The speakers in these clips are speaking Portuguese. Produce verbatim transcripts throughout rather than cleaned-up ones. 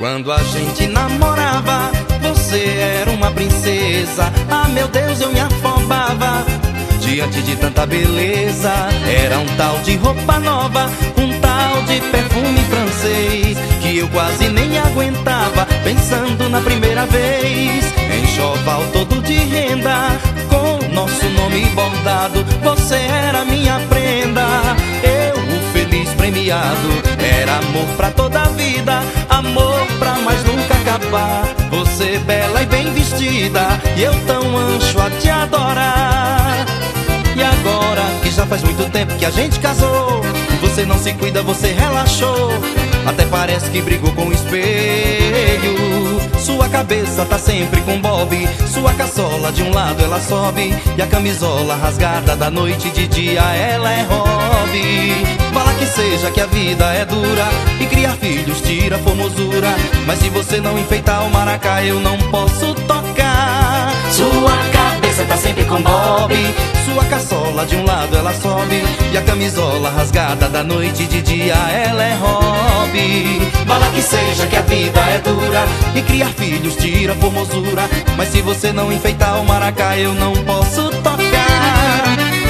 Quando a gente namorava, você era uma princesa. Ah, meu Deus, eu me afobava diante de tanta beleza. Era um tal de roupa nova, um tal de perfume francês, que eu quase nem aguentava, pensando na primeira vez. Enxoval todo de renda, com nosso nome bordado, você era minha prenda. Eu, o feliz premiado, era amor pra toda a vida, amor pra mais nunca acabar. Você bela e bem vestida, e eu tão ancho a te adorar. E agora, que já faz muito tempo que a gente casou, você não se cuida, você relaxou, até parece que brigou com o espelho. Sua cabeça tá sempre com bob, sua caçola de um lado ela sobe, e a camisola rasgada da noite de dia ela é hobby. Fala que seja que a vida é dura, e criar filhos tira formosura, mas se você não enfeitar o maracá eu não posso tocar. Sua cabeça tá sempre com bob, sua caçola de um lado ela sobe, e a camisola rasgada da noite de dia ela é hobby. Fala que seja que a vida é dura, e criar filhos tira formosura, mas se você não enfeitar o maracá eu não posso tocar.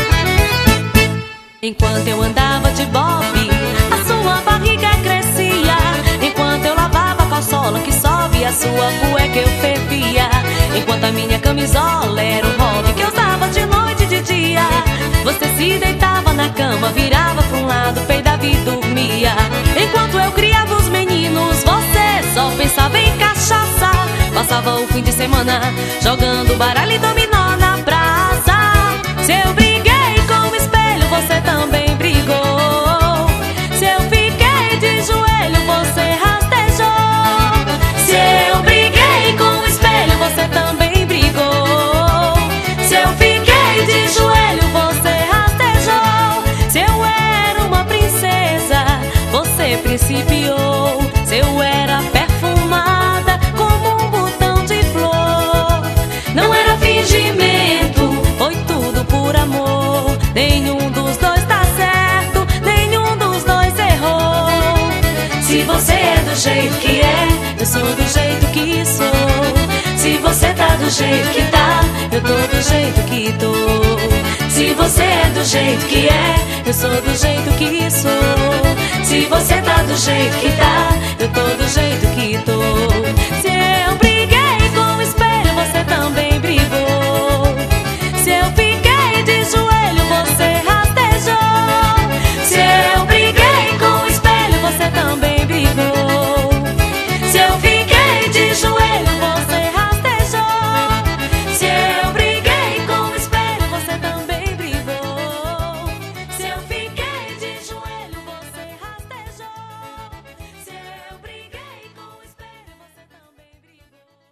Enquanto eu andava de bob, a sua barriga crescia. Enquanto eu lavava a calçola que sobe, a sua cueca eu fervia. Enquanto a minha camisola era um hobby que eu usava de noite e de dia, você se deitava na cama, virava pra um lado, peidava e dormia. Enquanto eu criava os meninos, você só pensava em cachaça. Passava o fim de semana jogando baralho e dominó na praça. Se eu briguei com o espelho, você também brigou. Se eu fiquei de joelho, você rastejou. Se eu briguei com o espelho, você também brigou. Se eu fiquei de joelho, você rastejou. Se eu era uma princesa, você principiou. Se eu era perfumada como um botão de flor, não era fingimento, foi tudo por amor. Nenhum dos dois tá certo, nenhum dos dois errou. Se você é do jeito que é, eu sou do jeito que sou. Se você tá do jeito que tá, eu tô do jeito que tô. Se você é do jeito que é, eu sou do jeito que sou. Se você tá do jeito que tá, eu tô do jeito que tô. Se